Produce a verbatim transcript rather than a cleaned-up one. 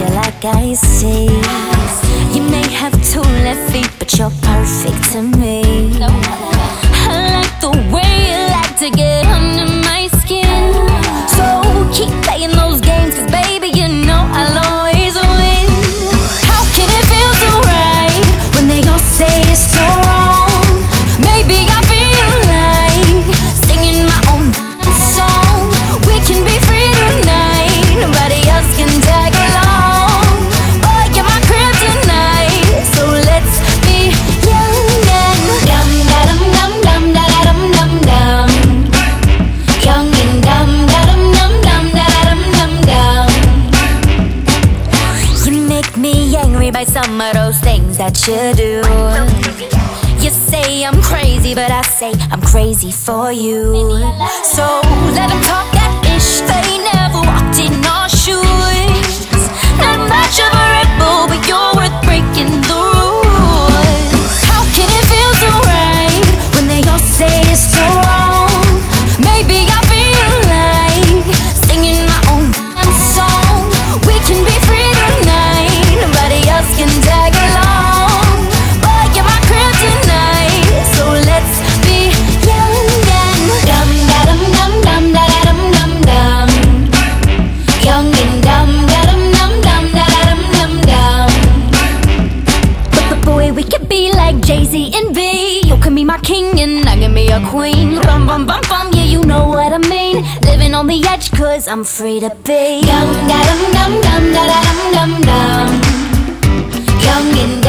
you like I see. You may have two left feet, but you're perfect to me. I like the way you like to get under my skin. So keep playing those games, cause baby, you know I'll always win. How can it feel so right when they all say it's so wrong? Maybe I feel like singing my own song. We can be free tonight, nobody else can tag along. Boy, you're my kryptonite, so let's be young and dum da dum dum dum da da dum dum dum. Young and dum da dum dum dum da da dum dum dum. You make me angry by some of those things that you do. You say I'm crazy, but I say I'm crazy for you. So let them talk that ish, they never walked in our shoes. Not much of a Red Bull, but you're worth breaking the rules. How can it feel so right when they all say it's so wrong? Maybe I feel like singing my own song. We can be free tonight, nobody else can tag along. Boy, you're my kryptonite, so let's be young and dum da dum dum dum da da dum dum dum. Young and dum da dum dum dum da da dum dum dum. But, but boy, we could be like Jay-Z and B. You can be my king and I can be your queen. Bum bum bum bum, yeah, you know what I mean. Living on the edge, cause I'm free to be young da dum dum dum da da dum dum dum. Young and